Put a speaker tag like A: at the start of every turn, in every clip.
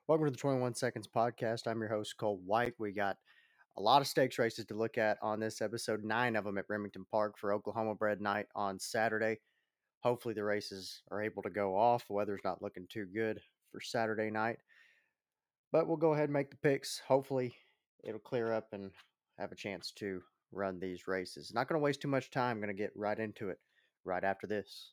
A: Welcome to the 21 Seconds Podcast. I'm your host, Cole White. We got a lot of stakes races to look at on this episode, 9 of them at Remington Park for Oklahoma Bred Night on Saturday. Hopefully, the races are able to go off. The weather's not looking too good for Saturday night, but we'll go ahead and make the picks. Hopefully, it'll clear up and have a chance to run these races. Not going to waste too much time. Going to get right into it right after this.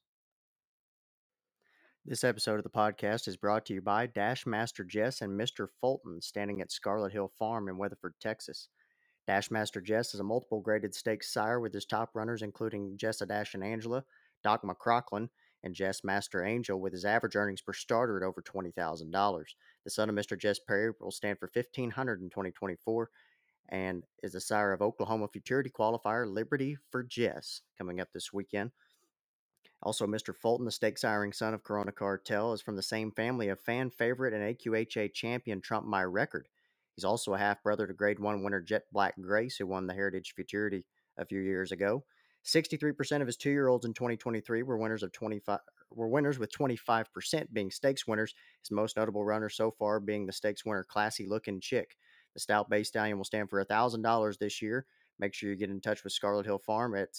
A: This episode of the podcast is brought to you by Dash Master Jess and Mr. Fulton, standing at Scarlet Hill Farm in Weatherford, Texas. Dash Master Jess is a multiple graded stakes sire with his top runners including Jessa Dash and Angela, Doc McCrocklin, and Jess Master Angel, with his average earnings per starter at over $20,000. The son of Mr. Jess Perry will stand for $1,500 in 2024 and is the sire of Oklahoma Futurity Qualifier Liberty for Jess coming up this weekend. Also, Mr. Fulton, the stake siring son of Corona Cartel, is from the same family of fan favorite and AQHA champion Trump My Record. He's also a half brother to Grade 1 winner Jet Black Grace, who won the Heritage Futurity a few years ago. 63% of his 2-year-olds in 2023 were winners with 25% being stakes winners. His most notable runner so far being the stakes winner Classy Looking Chick. The stout bay stallion will stand for $1,000 this year. Make sure you get in touch with Scarlet Hill Farm at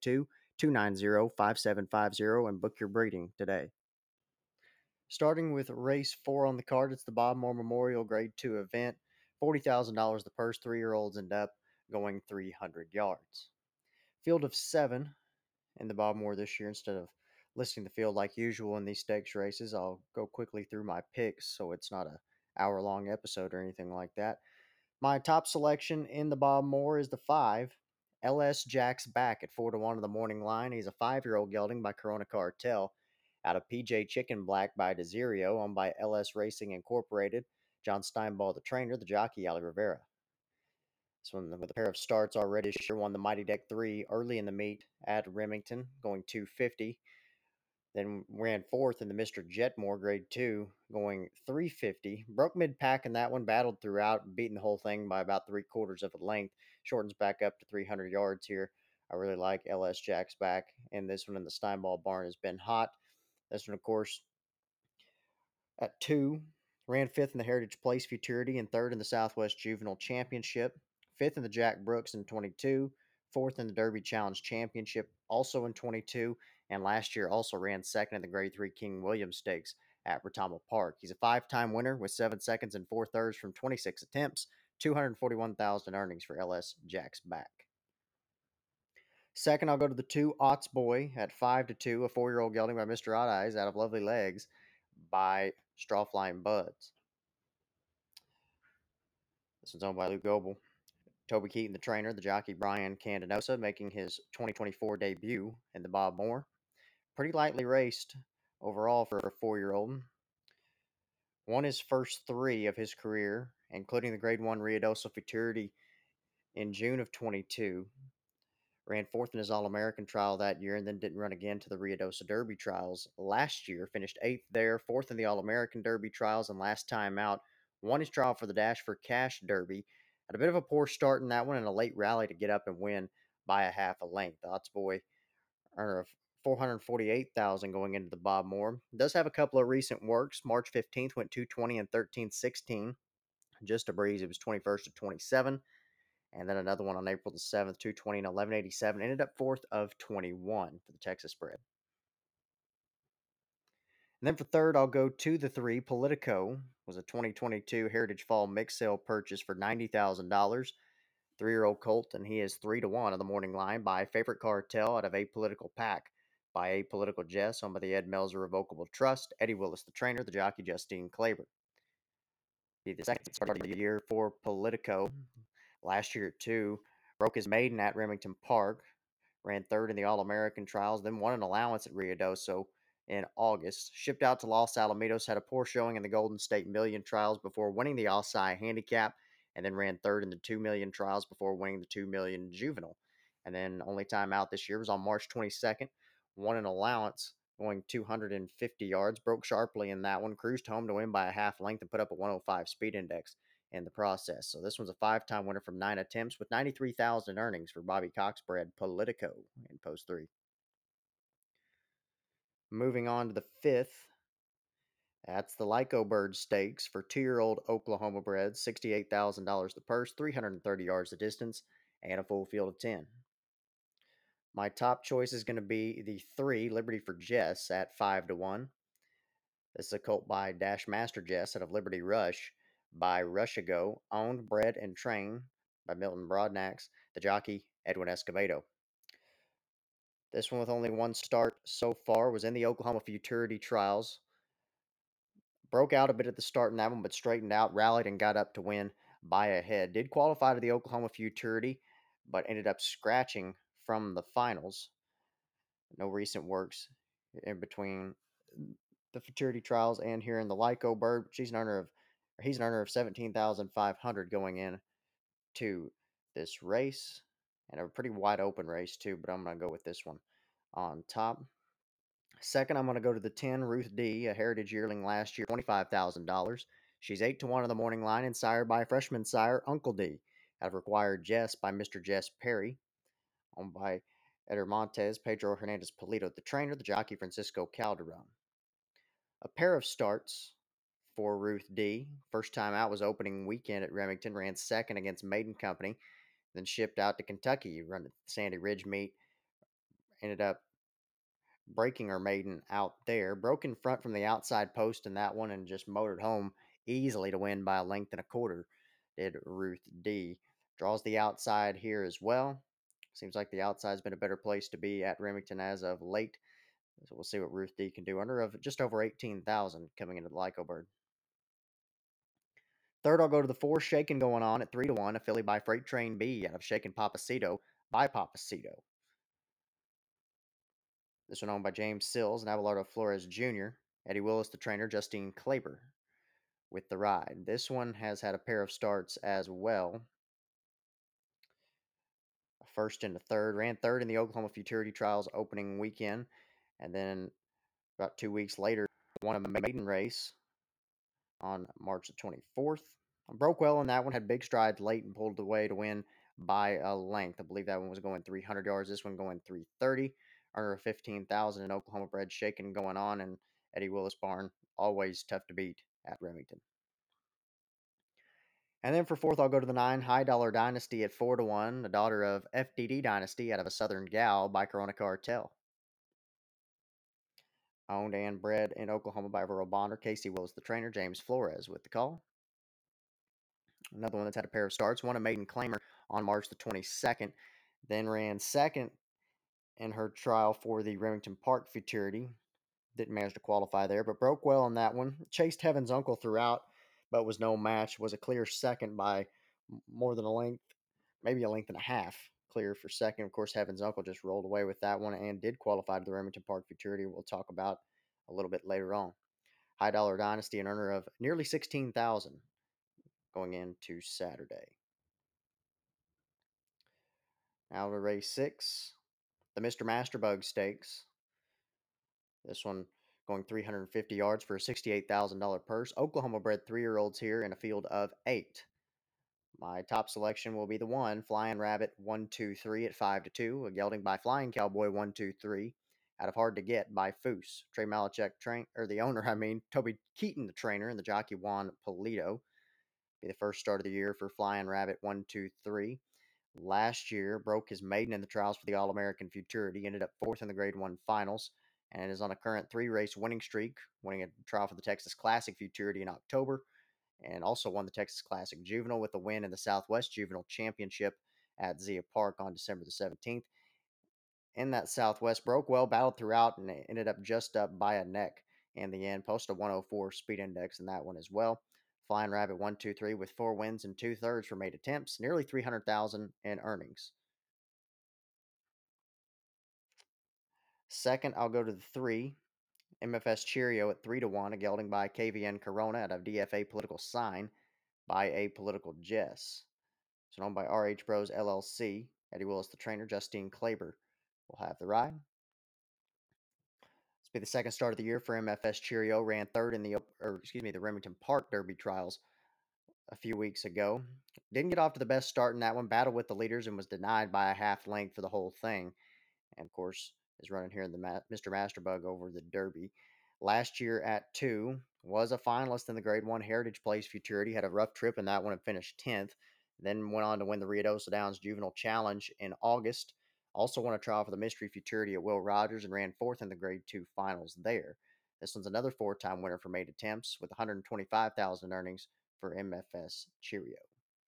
A: 682-290-5750 and book your breeding today. Starting with race 4 on the card, it's the Bob Moore Memorial Grade 2 event. $40,000 the purse, 3-year-olds end up going 300 yards. Field of 7 in the Bob Moore this year. Instead of listing the field like usual in these stakes races, I'll go quickly through my picks so it's not a hour-long episode or anything like that. My top selection in the Bob Moore is the 5, LS Jack's Back at 4-1 in the morning line. He's a 5-year-old gelding by Corona Cartel. Out of PJ Chicken Black by Desirio, owned by LS Racing Incorporated. John Steinball, the trainer, the jockey, Ali Rivera. This one with a pair of starts already, sure won the Mighty Deck 3 early in the meet at Remington, going 250. Then ran fourth in the Mr. Jetmore Grade 2, going 350. Broke mid-pack in that one, battled throughout, beating the whole thing by about 3/4 of a length. Shortens back up to 300 yards here. I really like LS Jack's Back. And this one in the Steinball barn has been hot. This one, of course, at 2, ran 5th in the Heritage Place Futurity and 3rd in the Southwest Juvenile Championship. 5th in the Jack Brooks in 22. 4th in the Derby Challenge Championship, also in 22. And last year also ran 2nd in the Grade 3 King William Stakes at Retama Park. He's a 5-time winner with 7 seconds and 4 thirds from 26 attempts. 241,000 earnings for LS Jack's Back. Second, I'll go to the 2, Otts Boy at 5-2, a 4-year-old gelding by Mr. Odd Eyes out of Lovely Legs by Strawflying Buds. This one's owned by Luke Goebel. Toby Keaton, the trainer, the jockey Brian Candanosa, making his 2024 debut in the Bob Moore. Pretty lightly raced overall for a 4-year-old. Won his first 3 of his career, including the Grade 1 Ruidoso Futurity in June of 22. Ran 4th in his All-American trial that year and then didn't run again to the Ruidoso Derby trials last year. Finished 8th there, 4th in the All-American Derby trials, and last time out, won his trial for the Dash for Cash Derby. Had a bit of a poor start in that one and a late rally to get up and win by a half a length. The Otts Boy earner of 448,000 going into the Bob Moore. Does have a couple of recent works. March 15th went 220 and 13-16. Just a breeze. It was 21st to 27. And then another one on April the 7th, 220 and 1187. Ended up 4th of 21 for the Texas spread. And then for third, I'll go to the 3. Politico was a 2022 Heritage Fall mix sale purchase for $90,000. 3-year-old colt, and he is 3-1 on the morning line by Favorite Cartel out of Apolitical Pack by Apolitical Jess, owned by the Ed Melzer Revocable Trust. Eddie Willis, the trainer, the jockey Justine Claber. Be the second start of the year for Politico. Last year, too, broke his maiden at Remington Park, ran 3rd in the All-American trials, then won an allowance at Ruidoso in August. Shipped out to Los Alamitos, had a poor showing in the Golden State Million trials before winning the Alsci Handicap, and then ran 3rd in the 2 million trials before winning the 2 million juvenile. And then only time out this year was on March 22nd, won an allowance going 250 yards, broke sharply in that one, cruised home to win by a half length and put up a 105 speed index in the process. So this one's a 5-time winner from 9 attempts with 93,000 earnings for Bobby Cox bred Politico in post 3. Moving on to the 5th That's the Lyco Bird Stakes for 2-year-old Oklahoma breds, $68,000 the purse, 330 yards the distance, and a full field of 10. My top choice is going to be the 3 Liberty for Jess at 5 to 1. This is a colt by Dash Master Jess out of Liberty Rush by Rushago, owned, bred, and trained by Milton Broadnax, the jockey Edwin Escobedo. This one with only one start so far was in the Oklahoma Futurity Trials. Broke out a bit at the start in that one, but straightened out, rallied, and got up to win by a head. Did qualify to the Oklahoma Futurity, but ended up scratching from the finals. No recent works in between the Futurity Trials and here in the Lyco Bird. He's an earner of 17,500 going in to this race, and a pretty wide open race too. But I'm gonna go with this one on top. Second, I'm going to go to the 10 Ruth D, a heritage yearling last year, $25,000. She's 8 to 1 on the morning line and sired by freshman sire Uncle D. Out of Required Jess by Mr. Jess Perry, owned by Eder Montes, Pedro Hernandez Polito, the trainer, the jockey Francisco Calderon. A pair of starts for Ruth D. First time out was opening weekend at Remington, ran second against Maiden Company, then shipped out to Kentucky, run at Sandy Ridge meet, ended up breaking her maiden out there. Broke in front from the outside post in that one and just motored home easily to win by a length and a quarter. Did Ruth D. Draws the outside here as well. Seems like the outside's been a better place to be at Remington as of late. So we'll see what Ruth D can do. Under of just over 18,000 coming into the Lyco Bird. Third, I'll go to the 4 Shaken going on at 3 to 1, a filly by Freight Train B out of Shaken Papacito by Papacito. This one owned by James Sills and Abelardo Flores Jr., Eddie Willis, the trainer, Justine Claber with the ride. This one has had a pair of starts as well. First into third, ran third in the Oklahoma Futurity Trials opening weekend, and then about 2 weeks later, won a maiden race on March the 24th. Broke well in that one, had big strides late and pulled away to win by a length. I believe that one was going 300 yards. This one going 330. Earner of 15,000 in Oklahoma bred Shaken going on, and Eddie Willis Barn always tough to beat at Remington. And then for fourth, I'll go to the 9 High Dollar Dynasty at 4 to 1, the daughter of FDD Dynasty out of a Southern Gal by Corona Cartel. Owned and bred in Oklahoma by Verl Bonner, Casey Willis, the trainer, James Flores with the call. Another one that's had a pair of starts, won a maiden claimer on March the 22nd, then ran second in her trial for the Remington Park Futurity. Didn't manage to qualify there, but broke well on that one. Chased Heaven's Uncle throughout, but was no match. Was a clear second by more than a length, maybe a length and a half clear for second. Of course, Heaven's Uncle just rolled away with that one and did qualify to the Remington Park Futurity. We'll talk about a little bit later on. High Dollar Dynasty, an earner of nearly 16,000 going into Saturday. Now to race 6, the Mr. Masterbug Stakes. This one going 350 yards for a $68,000 purse. Oklahoma bred 3-year-olds here in a field of 8. My top selection will be the 1, Flying Rabbit 123 at 5 to 2, a gelding by Flying Cowboy 123, out of Hard to Get by Foose. Trey Malachek, the owner, Toby Keaton, the trainer, and the jockey Juan Polito. Be the first start of the year for Flying Rabbit 123. Last year, broke his maiden in the trials for the All American Futurity, ended up 4th in the Grade 1 finals, and is on a current 3-race winning streak, winning a trial for the Texas Classic Futurity in October, and also won the Texas Classic Juvenile with a win in the Southwest Juvenile Championship at Zia Park on December the 17th. In that Southwest, broke well, battled throughout, and ended up just up by a neck in the end. Posted a 104 speed index in that one as well. Flying Rabbit 123 with 4 wins and 2/3 from 8 attempts, nearly 300,000 in earnings. Second, I'll go to the 3, MFS Cheerio at 3 to 1, a gelding by KVN Corona out of DFA Political Sign by A Political Jess. It's owned by RH Bros LLC. Eddie Willis, the trainer, Justine Claber will have the ride. This will be the second start of the year for MFS Cheerio. Ran third in the Remington Park Derby trials a few weeks ago. Didn't get off to the best start in that one. Battled with the leaders and was denied by a half length for the whole thing. And of course, is running here in the Mr. Masterbug over the Derby. Last year at 2, Was a finalist in the Grade 1 Heritage Place Futurity, had a rough trip in that one and finished 10th. Then went on to win the Ruidoso Downs Juvenile Challenge in August. Also won a trial for the Mystery Futurity at Will Rogers and ran fourth in the Grade 2 finals there. This one's another four-time winner from 8 attempts with 125,000 earnings for MFS Cheerio.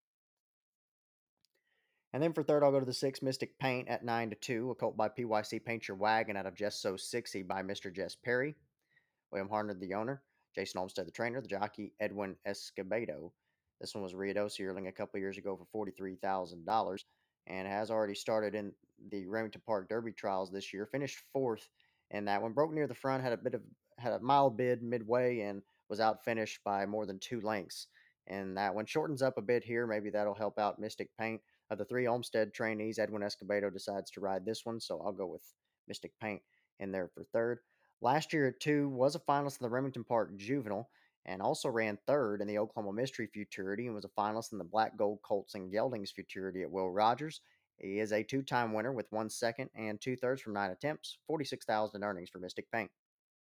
A: And then for third, I'll go to the six Mystic Paint at 9-2, a colt by PYC Paint Your Wagon out of Just So Sixy by Mr. Jess Perry. William Harner, the owner. Jason Olmstead, the trainer. The jockey, Edwin Escobedo. This one was Riodos yearling a couple years ago for $43,000 and has already started in the Remington Park Derby trials this year. Finished fourth in that one. Broke near the front, had a mild bid midway, and was outfinished by more than 2 lengths. And that one shortens up a bit here. Maybe that'll help out Mystic Paint. Of the three Olmstead trainees, Edwin Escobedo decides to ride this one, so I'll go with Mystic Paint in there for third. Last year at 2, was a finalist in the Remington Park Juvenile and also ran third in the Oklahoma Mystery Futurity and was a finalist in the Black Gold Colts and Geldings Futurity at Will Rogers. He is a two-time winner with 1 second and 2/3 from 9 attempts, 46,000 earnings for Mystic Paint.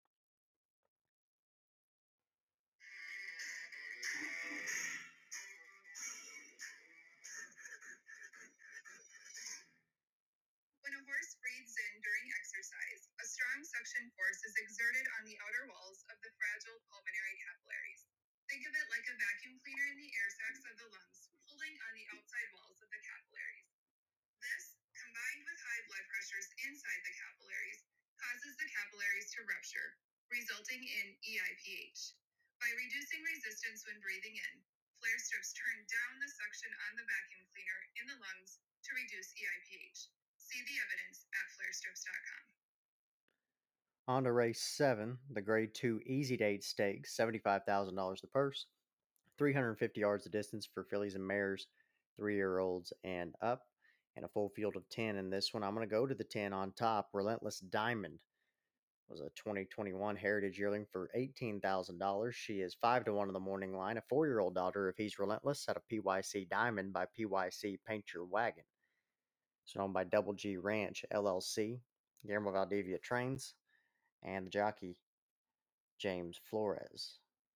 B: When a horse breathes in during exercise, a strong suction force is exerted on the outer walls of the fragile pulmonary capillaries. Think of it like a vacuum cleaner in the air sacs of the lungs, pulling on the outside walls of the capillaries. This, combined with high blood pressures inside the capillaries, causes the capillaries to rupture, resulting in EIPH. By reducing resistance when breathing in, flare strips turn down the suction on the vacuum cleaner in the lungs to reduce EIPH. See the evidence at flarestrips.com.
A: On to race 7, the Grade 2 Easy Date Stakes, $75,000 the purse, 350 yards the distance for fillies and mares, 3-year-olds and up, and a full field of 10 in this one. I'm going to go to the 10 on top. Relentless Diamond was a 2021 Heritage yearling for $18,000. She is 5-1 in the morning line, a 4-year-old daughter of He's Relentless out of PYC Diamond by PYC Paint Your Wagon. It's owned by Double G Ranch LLC, Guillermo Valdivia Trains, and the jockey James Flores.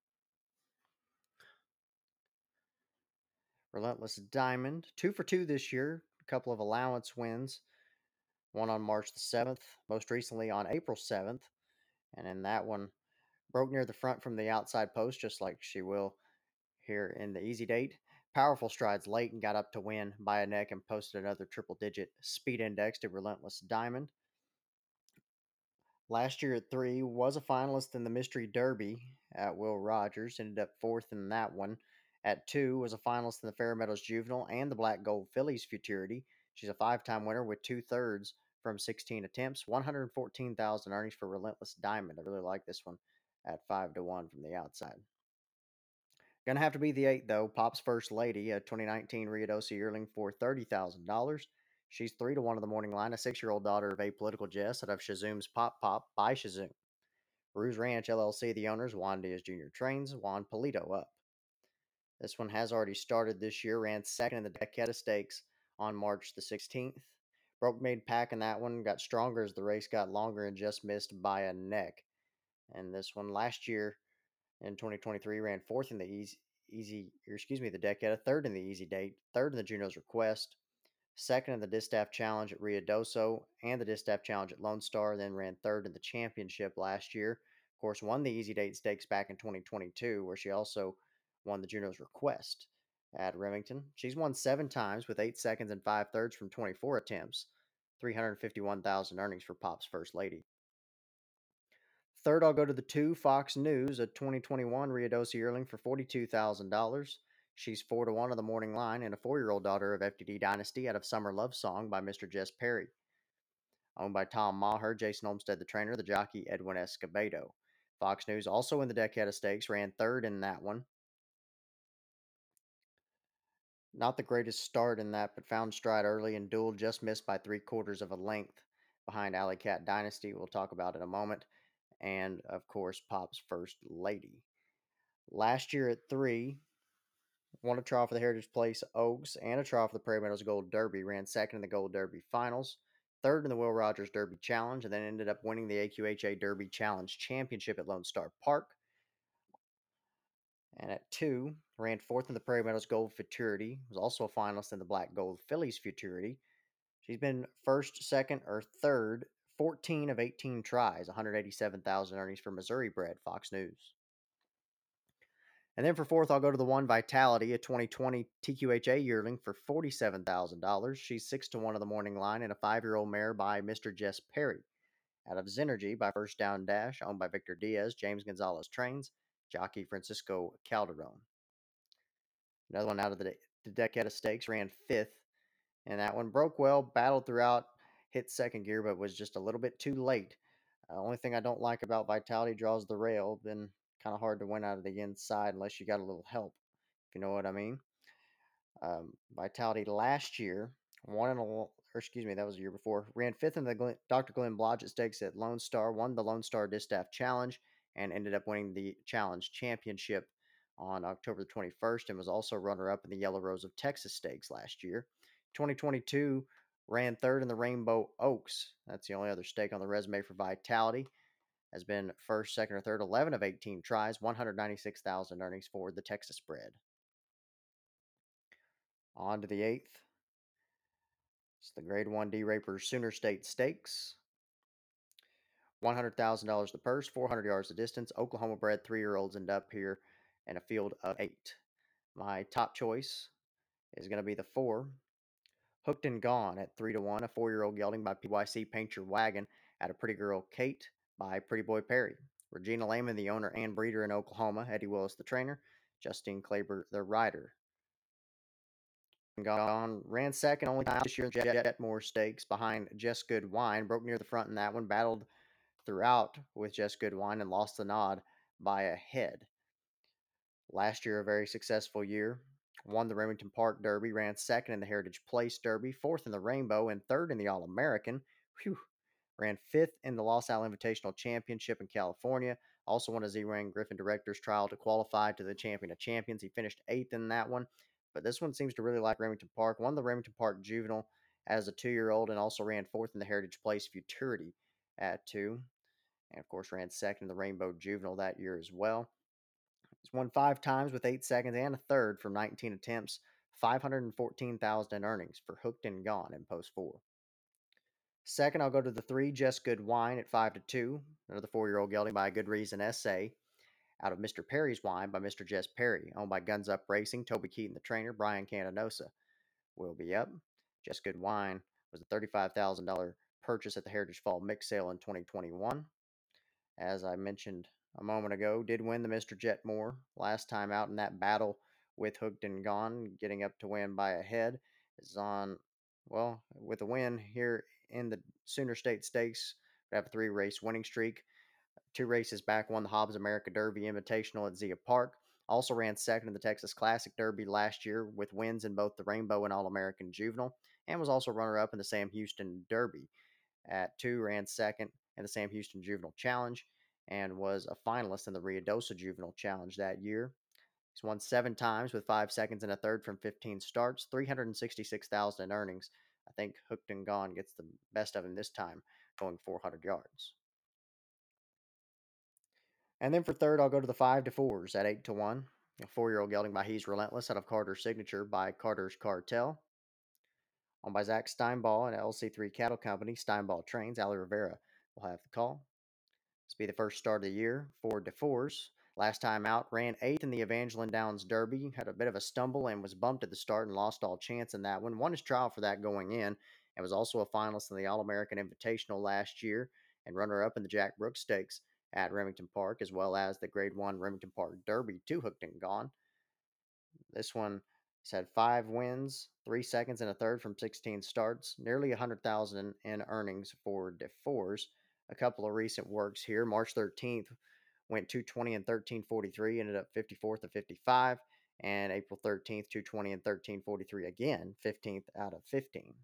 A: Relentless Diamond, 2 for 2 this year, a couple of allowance wins, one on March the 7th, most recently on April 7th, and in that one, broke near the front from the outside post, just like she will here in the Easy Date. Powerful strides late and got up to win by a neck and posted another triple digit speed index to Relentless Diamond. Last year at 3, was a finalist in the Mystery Derby at Will Rogers, ended up fourth in that one. At 2, was a finalist in the Fair Meadows Juvenile and the Black Gold Phillies Futurity. She's a 5-time winner with 2/3 from 16 attempts, 114,000 earnings for Relentless Diamond. I really like this one at 5-1 from the outside. Gonna have to be the 8, though. Pop's First Lady, a 2019 Ruidoso yearling for $30,000. She's 3-1 in the morning line, a 6-year-old daughter of Apolitical Jess out of Shazoom's Pop Pop by Shazoom. Ruse Ranch LLC, the owners, Juan Diaz Jr. trains, Juan Polito up. This one has already started this year, ran second in the Decada Stakes on March the 16th. Broke made pack in that one, got stronger as the race got longer and just missed by a neck. And this one last year in 2023 ran fourth in the the Decada, third in the Easy Date, third in the Juno's Request, second in the Distaff Challenge at Ruidoso and the Distaff Challenge at Lone Star, then ran third in the championship last year. Of course, won the Easy Date Stakes back in 2022, where she also won the Juno's Request at Remington. She's won 7 times with 8 seconds and 5/3 from 24 attempts, 351,000 earnings for Pop's First Lady. Third, I'll go to the 2 Fox News, a 2021 Ruidoso yearling for $42,000. She's 4-1 on the morning line and a 4-year-old daughter of FTD Dynasty out of Summer Love Song by Mr. Jess Perry. Owned by Tom Maher, Jason Olmstead, the trainer, the jockey Edwin Escobedo. Fox News also in the Decada Stakes, ran third in that one. Not the greatest start in that, but found stride early and duel just missed by 3/4 of a length behind Alley Cat Dynasty. We'll talk about in a moment. And of course, Pop's First Lady. Last year at 3, won a trial for the Heritage Place Oaks and a trial for the Prairie Meadows Gold Derby. Ran second in the Gold Derby Finals, third in the Will Rogers Derby Challenge, and then ended up winning the AQHA Derby Challenge Championship at Lone Star Park. And at 2, ran fourth in the Prairie Meadows Gold Futurity, was also a finalist in the Black Gold Fillies Futurity. She's been first, second, or third 14 of 18 tries, 187,000 earnings for Missouri bred Fox News. And then for fourth, I'll go to the one Vitality, a 2020 TQHA yearling for $47,000. She's 6-1 of the morning line and a 5-year-old mare by Mr. Jess Perry. Out of Zenergy by First Down Dash, owned by Victor Diaz, James Gonzalez trains, jockey Francisco Calderon. Another one out of the Decada Stakes ran fifth, and that one broke well, battled throughout, hit second gear, but was just a little bit too late. Only thing I don't like about Vitality draws the rail. Been kind of hard to win out of the inside unless you got a little help, if you know what I mean. Vitality last year won in a, or excuse me, that was the year before. Ran fifth in the Dr. Glenn Blodgett Stakes at Lone Star, won the Lone Star Distaff Challenge, and ended up winning the Challenge Championship on October the 21st, and was also runner-up in the Yellow Rose of Texas Stakes last year. 2022 ran third in the Rainbow Oaks. That's the only other stake on the resume for Vitality. Has been first, second, or third 11 of 18 tries, 196,000 earnings for the Texas bred. On to the eighth. It's the Grade 1 D Raper Sooner State Stakes. $100,000 the purse, 400 yards the distance. Oklahoma bred 3-year-olds end up here in a field of 8. My top choice is going to be the 4, Hooked and Gone at 3-1, a 4-year-old gelding by PYC Paint Your Wagon at a Pretty Girl Kate by Pretty Boy Perry. Regina Lehman, the owner and breeder in Oklahoma. Eddie Willis, the trainer. Justine Claber, the rider. Gone ran second only time this year in Jetmore Stakes behind Just Good Wine. Broke near the front in that one. Battled throughout with Just Good Wine and lost the nod by a head. Last year, a very successful year. Won the Remington Park Derby, ran second in the Heritage Place Derby, fourth in the Rainbow, and third in the All American. Whew. Ran fifth in the Los Al Invitational Championship in California. Also won a Z-Ring Griffin Directors Trial to qualify to the Champion of Champions. He finished eighth in that one. But this one seems to really like Remington Park. Won the Remington Park Juvenile as a 2-year-old and also ran fourth in the Heritage Place Futurity at 2. And of course, ran second in the Rainbow Juvenile that year as well. He's won 5 times with 8 seconds and a third from 19 attempts. 514,000 in earnings for Hooked and Gone in Post 4. Second, I'll go to the 3, Just Good Wine at 5-2. Another 4-year-old gelding by a Good Reason SA. Out of Mr. Perry's Wine by Mr. Jess Perry, owned by Guns Up Racing, Toby Keaton the trainer, Brian Candanosa will be up. Just Good Wine was a $35,000 purchase at the Heritage Fall Mix Sale in 2021. As I mentioned a moment ago, did win the Mr. Jetmore last time out in that battle with Hooked and Gone, getting up to win by a head. Is on, well, with a win here in the Sooner State Stakes. We have a 3-race winning streak. 2 races back, won the Hobbs America Derby Invitational at Zia Park. Also ran second in the Texas Classic Derby last year with wins in both the Rainbow and All American Juvenile, and was also runner up in the Sam Houston Derby. At 2, ran second in the Sam Houston Juvenile Challenge and was a finalist in the Ruidoso Juvenile Challenge that year. He's won 7 times with 5 seconds and a third from 15 starts, 366,000 in earnings. I think Hooked and Gone gets the best of him this time, going 400 yards. And then for third, I'll go to the 5-4s at 8-1. A 4-year-old gelding by He's Relentless out of Carter's Signature by Carter's Cartel. Owned by Zach Steinball and LC3 Cattle Company. Steinball trains. Ali Rivera will have the call. This will be the first start of the year for DeForce. Last time out, ran 8th in the Evangeline Downs Derby, had a bit of a stumble and was bumped at the start and lost all chance in that one. Won his trial for that going in and was also a finalist in the All American Invitational last year and runner up in the Jack Brooks Stakes at Remington Park, as well as the Grade 1 Remington Park Derby, 2 Hooked and Gone. This one has had 5 wins, 3 seconds, and a third from 16 starts, nearly 100,000 in earnings for DeForce. A couple of recent works here. March 13th went 220 and 1343, ended up 54th and 55. And April 13th, 220 and 1343 again, 15th out of 15.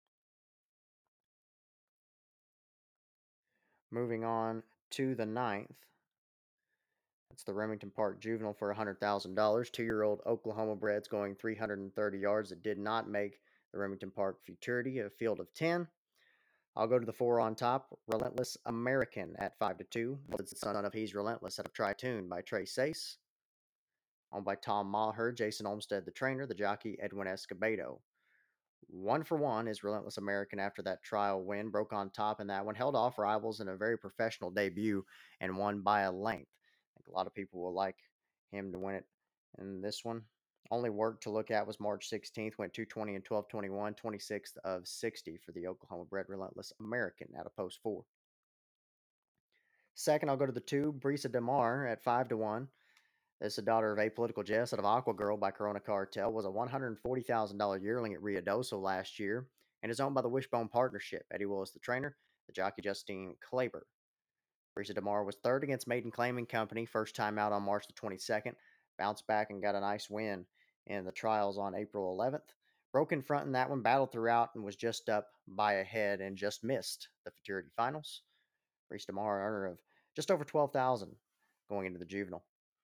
A: Moving on to the 9th. It's the Remington Park Juvenile for $100,000. 2-year-old Oklahoma breds going 330 yards. It did not make the Remington Park Futurity, a field of 10. I'll go to the 4 on top. Relentless American at 5-2. It's the son of He's Relentless out of Tritune by Trey Sace. owned by Tom Maher, Jason Olmstead, the trainer, the jockey Edwin Escobedo. 1 for 1 is Relentless American after that trial win, broke on top in that one, held off rivals in a very professional debut, and won by a length. I think a lot of people will like him to win it in this one. Only work to look at was March 16th, went 220 and 12:21, 26th of 60 for the Oklahoma bred Relentless American out of post 4. Second, I'll go to the 2, Brisa Demar at 5-1. This is a daughter of Apolitical Jess out of Aqua Girl by Corona Cartel, was a $140,000 yearling at Ruidoso last year, and is owned by the Wishbone Partnership. Eddie Willis, the trainer, the jockey Justine Klaber. Brisa DeMar was third against Maiden Claiming Company, first time out on March the 22nd. Bounced back and got a nice win in the trials on April 11th. Broke in front in that one, battled throughout, and was just up by a head and just missed the Futurity Finals. Brisa DeMar, earner of just over 12,000 going into the juvenile.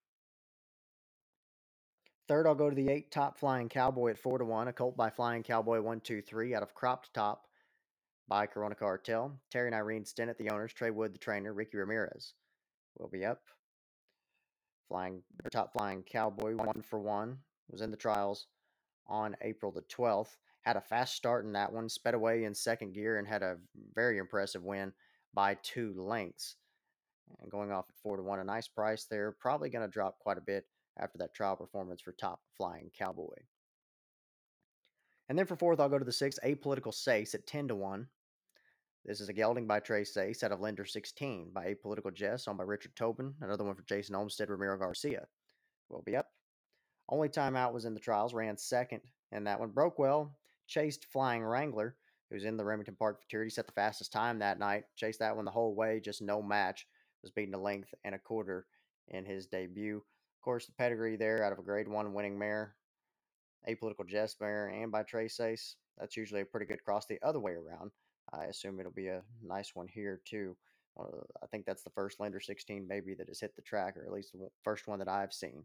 A: Third, I'll go to the 8, Top Flying Cowboy at 4-1, a colt by Flying Cowboy 123 out of Cropped Top by Corona Cartel. Terry and Irene Stinnett, the owners, Trey Wood, the trainer, Ricky Ramirez will be up. Top Flying Cowboy 1-for-1 was in the trials on April the 12th. Had a fast start in that one, sped away in second gear, and had a very impressive win by 2 lengths. And going off at 4-1, a nice price there. Probably going to drop quite a bit after that trial performance for Top Flying Cowboy. And then for fourth, I'll go to the 6, Apolitical Sace at 10-1. This is a gelding by Trey Sace out of Lender 16 by Apolitical Jess, owned by Richard Tobin. Another one for Jason Olmstead, Ramiro Garcia will be up. Only time out was in the trials, ran second, and that one broke well. Chased Flying Wrangler, who's in the Remington Park Futurity, set the fastest time that night. Chased that one the whole way, just no match. Was beaten a length and a quarter in his debut. Of course, the pedigree there out of a grade 1 winning mare, Apolitical Jess mare, and by Trey Sace. That's usually a pretty good cross the other way around. I assume it'll be a nice one here, too. I think that's the first Lender 16 baby that has hit the track, or at least the first one that I've seen.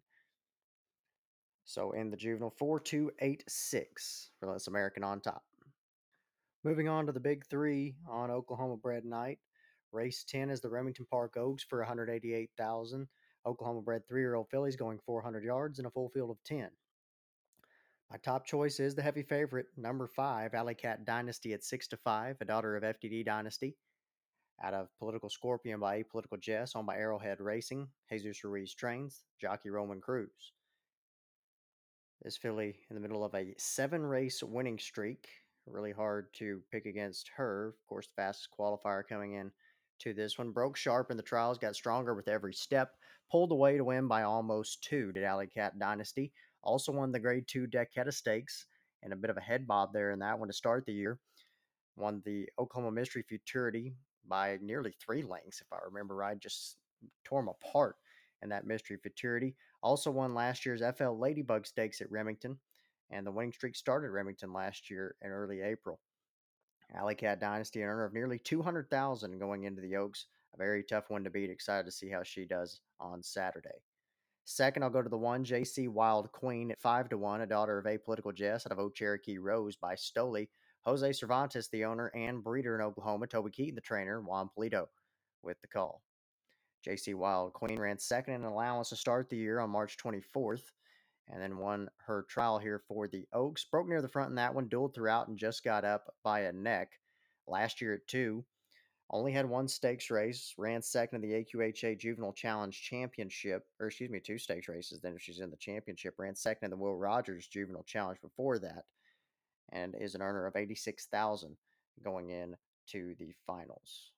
A: So in the juvenile, 4-2-8-6 for Less American on top. Moving on to the big 3 on Oklahoma bred night. Race 10 is the Remington Park Oaks for 188,000. Oklahoma bred 3-year-old fillies going 400 yards in a full field of 10. My top choice is the heavy favorite, number 5, Alley Cat Dynasty at 6-5, a daughter of FTD Dynasty. Out of Political Scorpion by Apolitical Jess, owned by Arrowhead Racing. Jesus Ruiz trains, jockey Roman Cruz. This filly in the middle of a 7-race winning streak. Really hard to pick against her. Of course, the fastest qualifier coming in to this one. Broke sharp in the trials, got stronger with every step. Pulled away to win by almost 2, did Alley Cat Dynasty. Also won the Grade 2 Decada Stakes, and a bit of a head bob there in that one to start the year. Won the Oklahoma Mystery Futurity by nearly 3 lengths, if I remember right. Just tore them apart in that Mystery Futurity. Also won last year's FL Ladybug Stakes at Remington, and the winning streak started at Remington last year in early April. Alley Cat Dynasty, an earner of nearly 200,000 going into the Oaks. A very tough one to beat. Excited to see how she does on Saturday. Second, I'll go to the 1, JC Wild Queen at 5-1, a daughter of Apolitical Jess out of Old Cherokee Rose by Stoli. Jose Cervantes, the owner and breeder in Oklahoma. Toby Keaton, the trainer. Juan Polito with the call. JC Wild Queen ran second in an allowance to start the year on March 24th, and then won her trial here for the Oaks. Broke near the front in that one, dueled throughout, and just got up by a neck. Last year at 2, only had 1 stakes race, ran second in the AQHA Juvenile Challenge Championship, or excuse me, 2 stakes races. Then if she's in the championship, ran second in the Will Rogers Juvenile Challenge before that, and is an earner of 86,000 going in to the finals.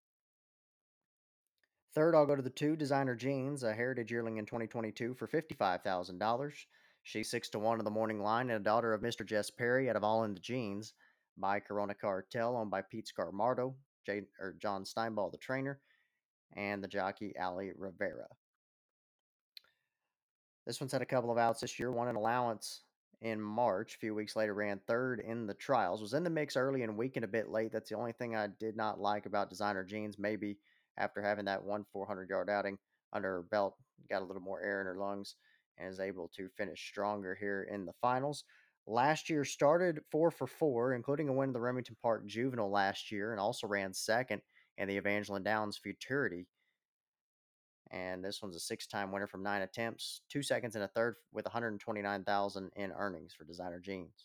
A: Third, I'll go to the 2, Designer Jeans, a heritage yearling in 2022 for $55,000. She's 6-1 in the morning line, and a daughter of Mr. Jess Perry out of All in the Jeans by Corona Cartel, owned by Pete Scarmardo, John Steinball, the trainer, and the jockey Ali Rivera. This one's had a couple of outs this year, won an allowance in March. A few weeks later, ran third in the trials. Was in the mix early and weakened a bit late. That's the only thing I did not like about Designer Jeans. Maybe after having that 400-yard outing under her belt, got a little more air in her lungs and is able to finish stronger here in the finals. Last year started 4-for-4, including a win in the Remington Park Juvenile last year, and also ran second in the Evangeline Downs Futurity. and this one's a six-time winner from 9 attempts, 2 seconds and a third with 129,000 in earnings for designer jeans.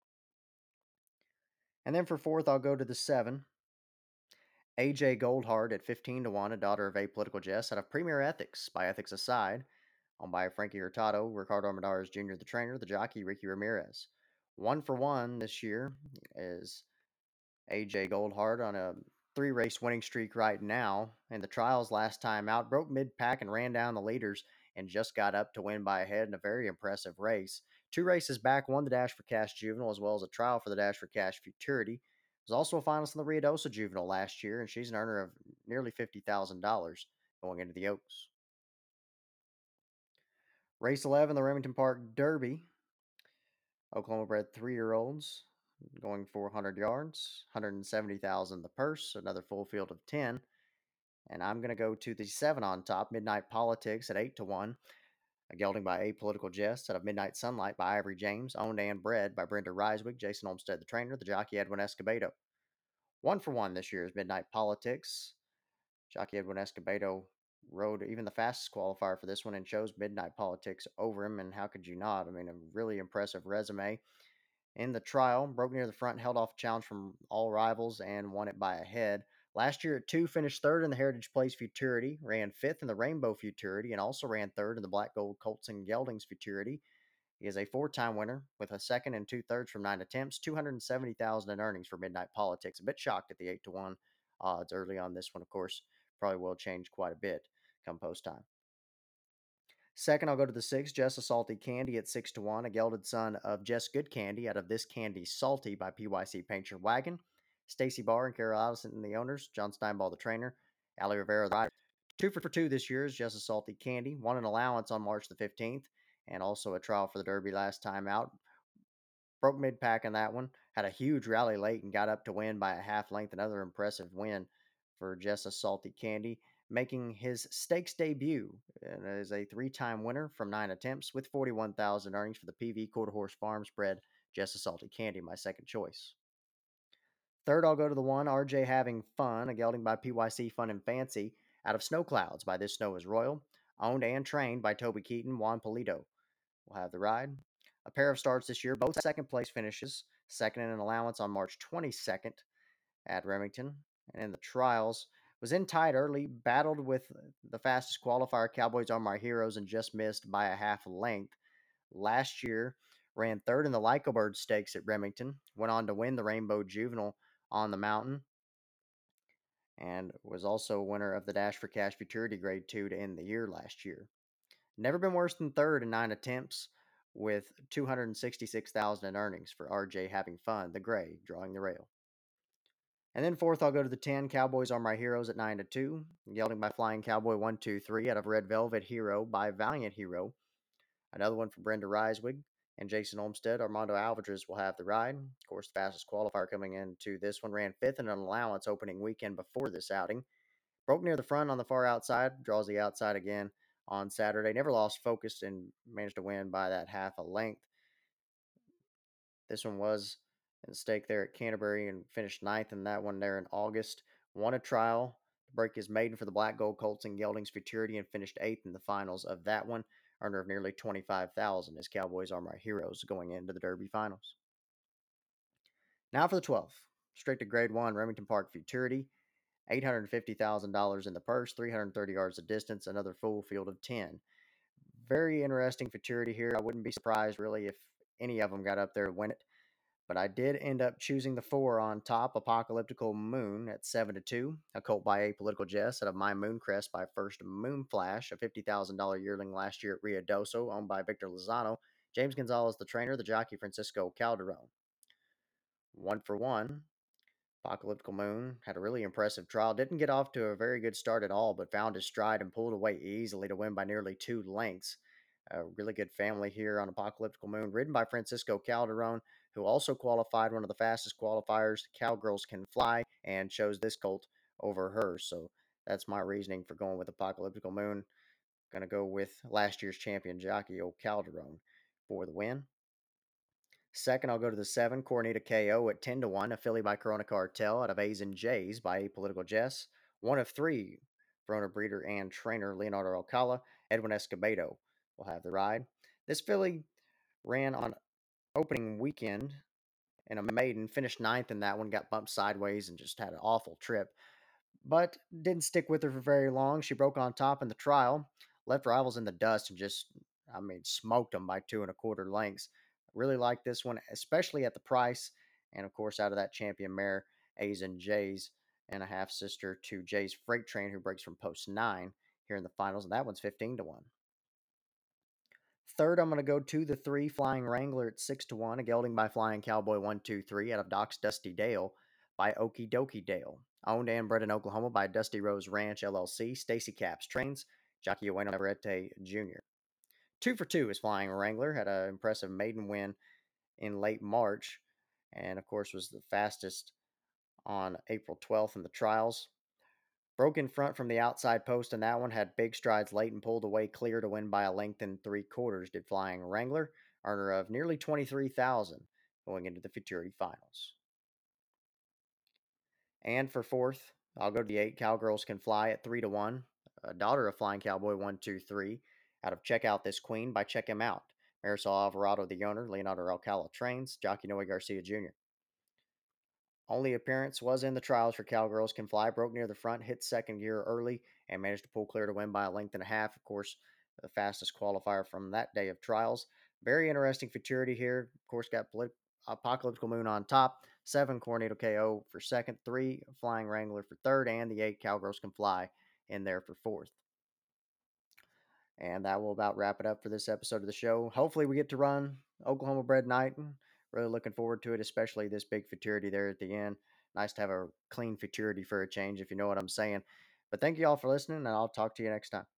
A: And then for fourth, I'll go to the seven. AJ Goldhart at 15 to 1, a daughter of Apolitical Jess out of Premier Ethics by Ethics Aside, owned by Frankie Hurtado, Ricardo Armendariz Jr., the trainer, the jockey, Ricky Ramirez. 1 for 1 this year is AJ Goldhart on a three-race winning streak right now. In the trials last time out, broke mid-pack and ran down the leaders and just got up to win by a head in a very impressive race. 2 races back, won the Dash for Cash Juvenile as well as a trial for the Dash for Cash Futurity. Was also a finalist in the Riadosa Juvenile last year, and she's an earner of nearly $50,000 going into the Oaks. Race 11, the Remington Park Derby. Oklahoma bred 3-year-olds going for 100 yards, 170,000 the purse, another full field of 10. And I'm going to go to the 7 on top, Midnight Politics at 8 to 1. A gelding by Apolitical Jest out of Midnight Sunlight by Ivory James, owned and bred by Brenda Risewig, Jason Olmstead the trainer, the jockey Edwin Escobedo. 1 for 1 this year is Midnight Politics. Jockey Edwin Escobedo rode even the fastest qualifier for this one and chose Midnight Politics over him, and how could you not? I mean, a really impressive resume. In the trial, broke near the front, held off a challenge from all rivals, and won it by a head. Last year at 2, finished third in the Heritage Place Futurity, ran fifth in the Rainbow Futurity, and also ran third in the Black Gold Colts and Geldings Futurity. He is a 4-time winner with a second and two-thirds from 9 attempts, 270,000 in earnings for Midnight Politics. A bit shocked at the 8 to 1 odds early on this one, of course. Probably will change quite a bit come post time. Second, I'll go to the 6, Jess a Salty Candy at 6 to 1, a gelded son of Jess Good Candy out of This Candy Salty by PYC Paint Your Wagon. Stacy Barr and Carol Allison, the owners, John Steinball, the trainer, Ali Rivera, the rider. 2 for 2 this year is Jess a Salty Candy. Won an allowance on March the 15th, and also a trial for the Derby last time out. Broke mid pack in that one. Had a huge rally late and got up to win by a half length. Another impressive win for Jessa Salty Candy, making his stakes debut. And is a 3-time winner from 9 attempts with 41,000 earnings for the PV Quarter Horse Farms bred Jessa Salty Candy, my second choice. Third, I'll go to the 1, RJ Having Fun, a gelding by PYC Fun and Fancy, out of Snow Clouds by This Snow is Royal, owned and trained by Toby Keaton, Juan Polito. We'll have the ride. A pair of starts this year, both second place finishes. Second in an allowance on March 22nd at Remington. And in the trials, was in tight early, battled with the fastest qualifier, Cowboys Are My Heroes, and just missed by a half length. Last year, ran third in the Lyco Bird Stakes at Remington, went on to win the Rainbow Juvenile on the mountain, and was also a winner of the Dash for Cash Futurity Grade 2 to end the year last year. Never been worse than third in 9 attempts with 266,000 in earnings for RJ Having Fun, the gray, drawing the rail. And then fourth, I'll go to the 10, Cowboys Are My Heroes at 9 to 2. Gelding by Flying Cowboy 123 out of Red Velvet Hero by Valiant Hero. Another one for Brenda Risewig and Jason Olmstead. Armando Alvarez will have the ride. Of course, the fastest qualifier coming into this one ran fifth in an allowance opening weekend before this outing. Broke near the front on the far outside, draws the outside again on Saturday. Never lost focus and managed to win by that half a length. This one was in the stake there at Canterbury and finished ninth in that one there in August. Won a trial to break his maiden for the Black Gold Colts and Geldings Futurity and finished eighth in the finals of that one. Earner of nearly 25,000 as Cowboys Are My Heroes going into the Derby finals. Now for the 12th. Straight to Grade 1 Remington Park Futurity. $850,000 in the purse, 330 yards of distance, another full field of 10. Very interesting futurity here. I wouldn't be surprised really if any of them got up there to win it. But I did end up choosing the 4 on top, Apocalyptical Moon at 7 to 2. A colt by Apolitical Jess out of My Mooncrest by First Moon Flash, a $50,000 yearling last year at Riadoso, owned by Victor Lozano. James Gonzalez, the trainer, the jockey Francisco Calderon. 1 for 1. Apocalyptical Moon had a really impressive trial. Didn't get off to a very good start at all, but found his stride and pulled away easily to win by nearly 2 lengths. A really good family here on Apocalyptical Moon, ridden by Francisco Calderon, who also qualified one of the fastest qualifiers, Cowgirls Can Fly, and chose this colt over her. So that's my reasoning for going with Apocalyptical Moon. Going to go with last year's champion jockey, old Calderon, for the win. Second, I'll go to the 7, Cornita KO at 10 to 1, a filly by Corona Cartel out of A's and J's by Apolitical Jess. One of 3 Verona breeder and trainer Leonardo Alcala. Edwin Escobedo will have the ride. This filly ran on opening weekend in a maiden, finished ninth in that one, got bumped sideways and just had an awful trip, but didn't stick with her for very long. She broke on top in the trial, left rivals in the dust, and just, I mean, smoked them by 2 1/4 lengths. Really like this one, especially at the price. And of course, out of that champion mare, A's and J's, and a half sister to Jay's Freight Train, who breaks from post 9 here in the finals. And that one's 15 to 1. Third, I'm going to go to the 3 Flying Wrangler at 6 to 1, a gelding by Flying Cowboy 123 out of Doc's Dusty Dale by Okie Dokie Dale. Owned and bred in Oklahoma by Dusty Rose Ranch LLC. Stacy Caps trains. Jockey Ueno Navarrete Jr. 2 for 2 is Flying Wrangler. Had an impressive maiden win in late March, and of course was the fastest on April 12th in the trials. Broke in front from the outside post in that one, had big strides late and pulled away clear to win by a length and 3/4. Did Flying Wrangler, earner of nearly 23,000 going into the Futurity finals. And for fourth, I'll go to the 8 Cowgirls Can Fly at 3 to 1, a daughter of Flying Cowboy 123 out of Check Out This Queen by Check Him Out. Marisol Alvarado, the owner, Leonardo Alcala trains, Jockey Noe Garcia Jr. Only appearance was in the trials for Cowgirls Can Fly. Broke near the front, hit second gear early, and managed to pull clear to win by a length and a half. Of course, the fastest qualifier from that day of trials. Very interesting futurity here. Of course, got Apocalyptical Moon on top, 7 Coronado KO for second, 3 Flying Wrangler for third, and the 8 Cowgirls Can Fly in there for fourth. And that will about wrap it up for this episode of the show. Hopefully, we get to run Oklahoma Bred Night. And really looking forward to it, especially this big futurity there at the end. Nice to have a clean futurity for a change, if you know what I'm saying. But thank you all for listening, and I'll talk to you next time.